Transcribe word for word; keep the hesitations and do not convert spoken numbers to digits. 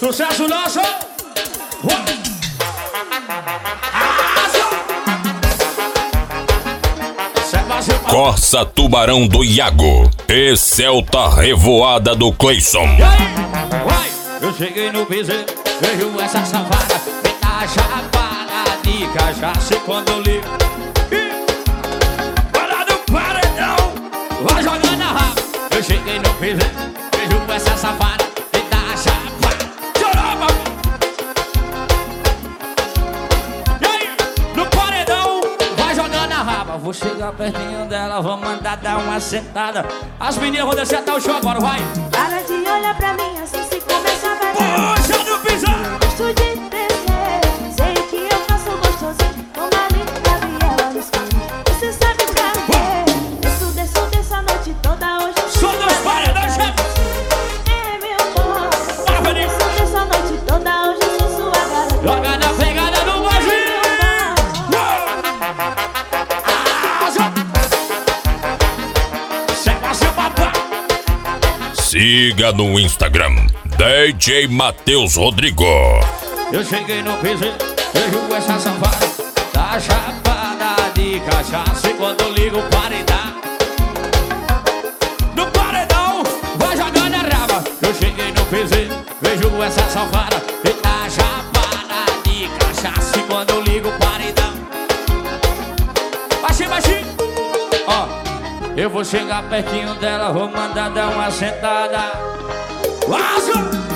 Sucesso nosso! Corsa Tubarão do Iago e Celta Revoada do Cleison. E aí? Vai! Eu cheguei no piseiro, vejo essa safada, me dá chapada de cachaça. E quando eu ligo, para no paredão, vai jogando a raba. Eu cheguei no piseiro, vejo essa safada, me dá chapada. Chorava! E aí? No paredão, vai jogando a raba. Vou chegar pertinho dela, vou mandar dar uma sentada. As meninas vão descer até o chão agora, vai! Para de olhar pra mim assim se começa a bailar. Puxa no pisar! Gosto de descer, sei que eu faço gostosinho. Com a linda Gabriela nos caminhos. Você sabe pra quê? Desço, desço, desço a noite toda hoje. Som dos paredões, chefe! É meu bom. Desço, desço a noite toda hoje. Eu sou sua garota. Joga na pegada do Brasil! Chega seu papai! Siga no Instagram D J Matheus Rodrigo. Eu cheguei no piseiro, vejo essa safada, tá chapada de cachaça. E quando eu ligo o paredão, no paredão, vai jogando a raba. Eu cheguei no piseiro, vejo essa safada, tá chapada de cachaça. E quando eu ligo o paredão, baixinho, baixinho, ó, eu vou chegar pertinho dela, vou mandar dar uma sentada. Vaza!